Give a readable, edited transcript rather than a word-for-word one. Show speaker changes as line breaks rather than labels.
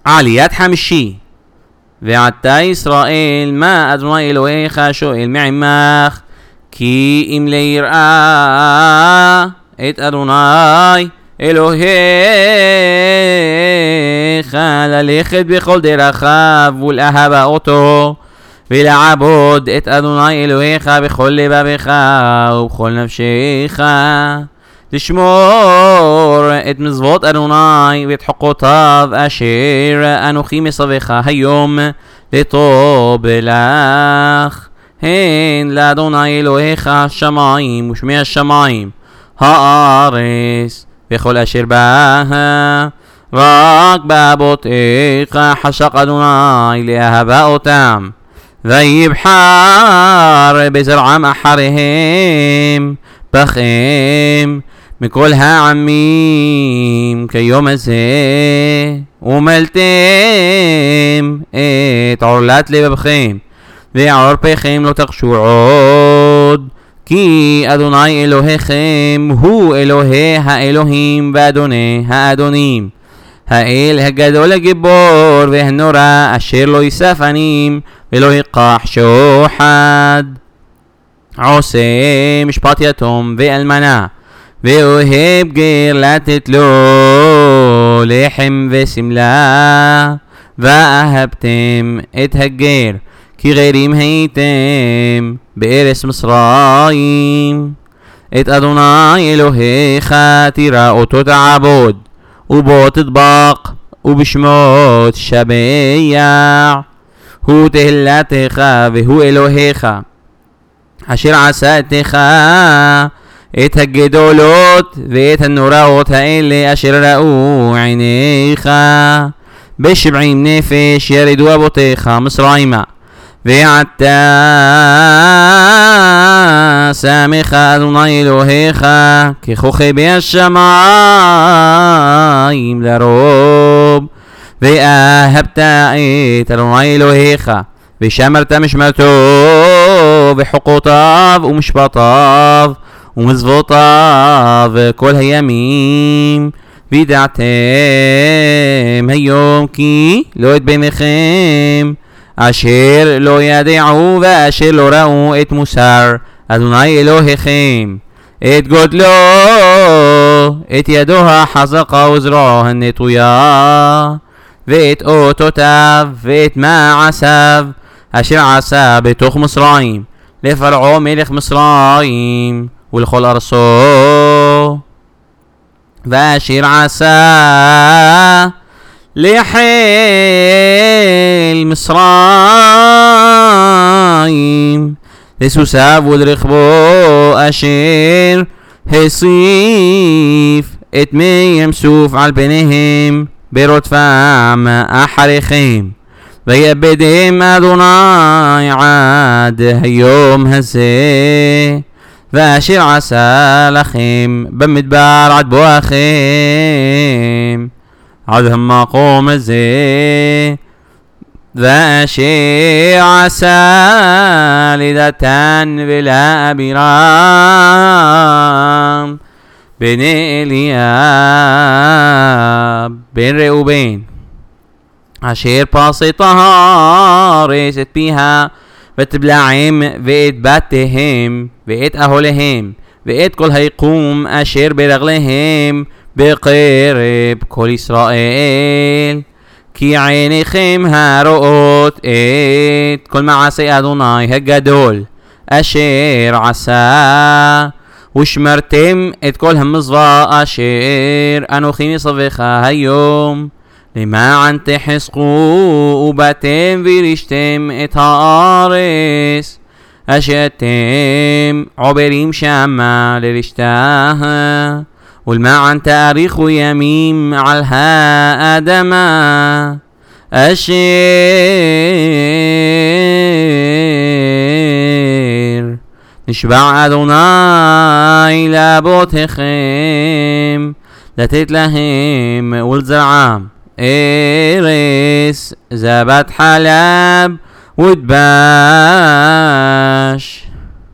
עליית חמישי. ועתה ישראל, מה אדוני אלוהיך שואל מעמך, כי אם ליראה את אדוני אלוהיך ללכת בכל דרכיו ולאהבה אותו ולעבוד את אדוני אלוהיך בכל לבבך ובכל נפשך, לשמור את מצוות אדוני ואת חוקותיו אשר אנוכי מצווך היום לטוב לך, הן לאדוני אלוהיך השמיים ושמי השמיים, הארץ וכל אשר בה, רק באבותיך חשק אדוני לאהבה אותם, ויבחר בזרעם אחריהם בכם מכל העמים כיום הזה, ומלתם את עורלת לבבכם ועורפכם לא תחשו עוד, כי אדוני אלוהיכם הוא אלוהי האלוהים ואדוני האדונים, האל הגדול הגיבור והנורא, אשר לא יסף עניים ולא יקח שוחד, עושה משפט יתום ואלמנה, ואוהב גר לתת לו לחם ושמלה, ואהבתם את הגר כי גרים הייתם בארץ מצרים. את אדוני אלוהיך תירא אותו תעבוד, ובו תדבק ובשמו תשבח, הוא תהילתך והוא אלוהיך, אשר עשתך את הגדולות ואת הנוראות האלה אשר ראו עיניך. ב70 נפש ירדו אבותיך מצרימה, ועתה שמך אדוני אלוהיך ככוכבי השמיים לרוב, ואהבת את אדוני אלוהיך ושמרת משמרתו וחוקותיו ומשפטיו ומצוותיו כל הימים, וידעתם היום כי לא את בניכם אשר לא ידעו ואשר לא ראו את מוסר אדוני אלוהיכם, את גודלו, את ידו החזקה וזרועו הנטויה, ואת אותותיו ואת מעשיו אשר עשה בתוך מצרים לפרעה מלך מצרים ולכל ארצו, ואשר עשה לחיל מצרים לסוסיו ולרכבו, אשר הוסיף את מי ים סוף על פניהם ברודפם אחריכם, ויאבדם אדוני עד היום הזה, ואשר עשה לכם במדבר עד בואכם עד המקום הזה, ואשר עשה לדתן ולאבירם בני אליאב בן ראובן, אשר פסט הארץ את פיה ותבלעם ואת בתיהם ואת אהליהם ואת כל היקום אשר ברגליהם בקרב כל ישראל, כי עיניכם הרואות את כל מעשי אדוני הגדול אשר עשה, ושמרתם את כל המצווה אשר אנוכי מצווך היום, למען תחזקו ובאתם וירשתם את הארץ אשר אתם עוברים שמה לרשתה, ולמען תאריכו ימים על האדמה אשר נשבע אדוני לאבותיכם לתת להם ולזרעם, ארץ זבת חלב ודבש.